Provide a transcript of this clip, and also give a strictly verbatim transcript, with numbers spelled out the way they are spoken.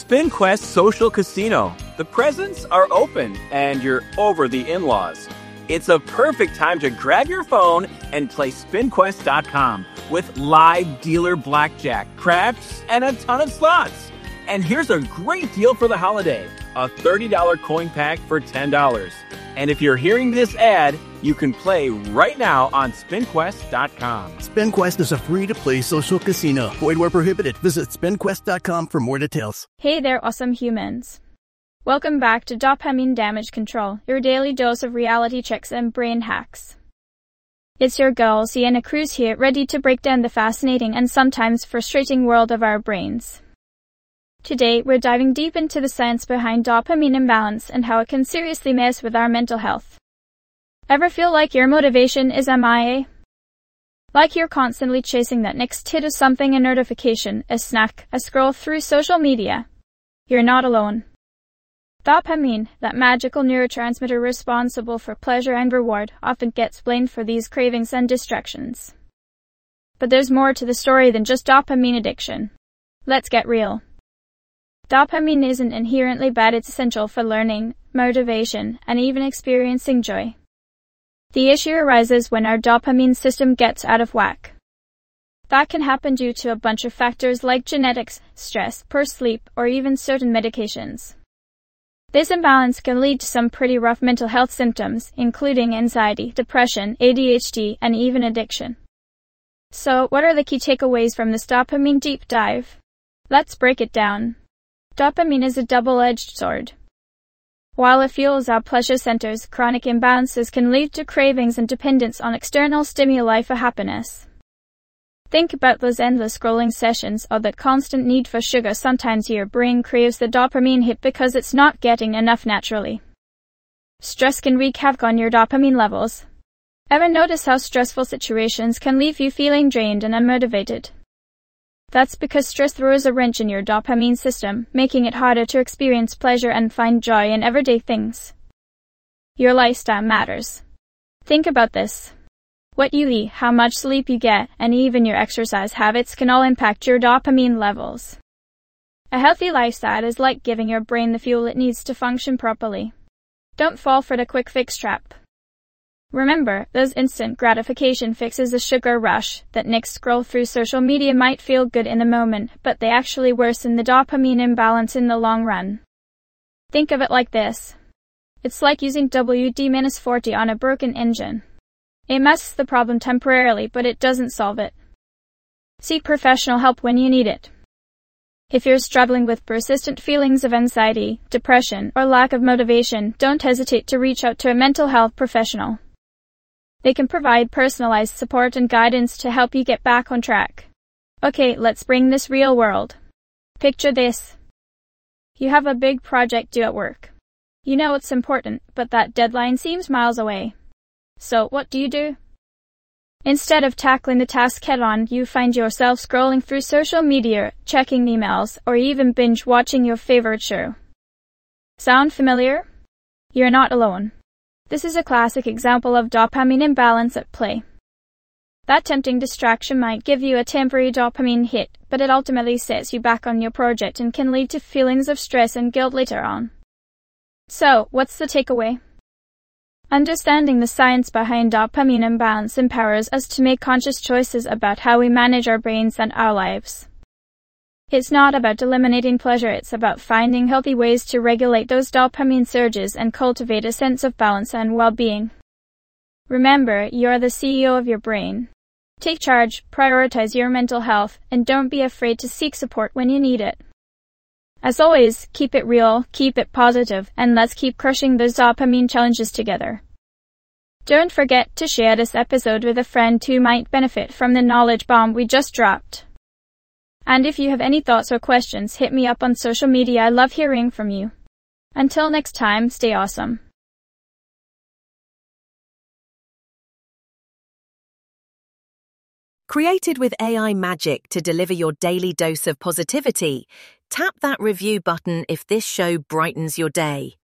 SpinQuest Social Casino. The presents are open and you're over the in-laws. It's a perfect time to grab your phone and play spin quest dot com with live dealer blackjack, craps, and a ton of slots. And here's a great deal for the holiday. A thirty dollars coin pack for ten dollars. And if you're hearing this ad, you can play right now on spin quest dot com. SpinQuest is a free-to-play social casino. Void where prohibited. Visit spin quest dot com for more details. Hey there, awesome humans. Welcome back to Dopamine Damage Control, your daily dose of reality checks and brain hacks. It's your girl, Sienna Cruz here, ready to break down the fascinating and sometimes frustrating world of our brains. Today, we're diving deep into the science behind dopamine imbalance and how it can seriously mess with our mental health. Ever feel like your motivation is M I A? Like you're constantly chasing that next hit of something, a notification, a snack, a scroll through social media? You're not alone. Dopamine, that magical neurotransmitter responsible for pleasure and reward, often gets blamed for these cravings and distractions. But there's more to the story than just dopamine addiction. Let's get real. Dopamine isn't inherently bad, it's essential for learning, motivation, and even experiencing joy. The issue arises when our dopamine system gets out of whack. That can happen due to a bunch of factors like genetics, stress, poor sleep, or even certain medications. This imbalance can lead to some pretty rough mental health symptoms, including anxiety, depression, A D H D, and even addiction. So, what are the key takeaways from this dopamine deep dive? Let's break it down. Dopamine is a double-edged sword. While it fuels our pleasure centers, chronic imbalances can lead to cravings and dependence on external stimuli for happiness. Think about those endless scrolling sessions or that constant need for sugar. Sometimes your brain craves the dopamine hit because it's not getting enough naturally. Stress can wreak havoc on your dopamine levels. Ever notice how stressful situations can leave you feeling drained and unmotivated? That's because stress throws a wrench in your dopamine system, making it harder to experience pleasure and find joy in everyday things. Your lifestyle matters. Think about this. What you eat, how much sleep you get, and even your exercise habits can all impact your dopamine levels. A healthy lifestyle is like giving your brain the fuel it needs to function properly. Don't fall for the quick fix trap. Remember, those instant gratification fixes, a sugar rush, that next scroll through social media might feel good in the moment, but they actually worsen the dopamine imbalance in the long run. Think of it like this. It's like using W D forty on a broken engine. It masks the problem temporarily, but it doesn't solve it. Seek professional help when you need it. If you're struggling with persistent feelings of anxiety, depression, or lack of motivation, don't hesitate to reach out to a mental health professional. They can provide personalized support and guidance to help you get back on track. Okay, let's bring this real world. Picture this. You have a big project due at work. You know it's important, but that deadline seems miles away. So, what do you do? Instead of tackling the task head-on, you find yourself scrolling through social media, checking emails, or even binge-watching your favorite show. Sound familiar? You're not alone. This is a classic example of dopamine imbalance at play. That tempting distraction might give you a temporary dopamine hit, but it ultimately sets you back on your project and can lead to feelings of stress and guilt later on. So, what's the takeaway? Understanding the science behind dopamine imbalance empowers us to make conscious choices about how we manage our brains and our lives. It's not about eliminating pleasure, it's about finding healthy ways to regulate those dopamine surges and cultivate a sense of balance and well-being. Remember, you're the C E O of your brain. Take charge, prioritize your mental health, and don't be afraid to seek support when you need it. As always, keep it real, keep it positive, and let's keep crushing those dopamine challenges together. Don't forget to share this episode with a friend who might benefit from the knowledge bomb we just dropped. And if you have any thoughts or questions, hit me up on social media. I love hearing from you. Until next time, stay awesome. Created with A I magic to deliver your daily dose of positivity, tap that review button if this show brightens your day.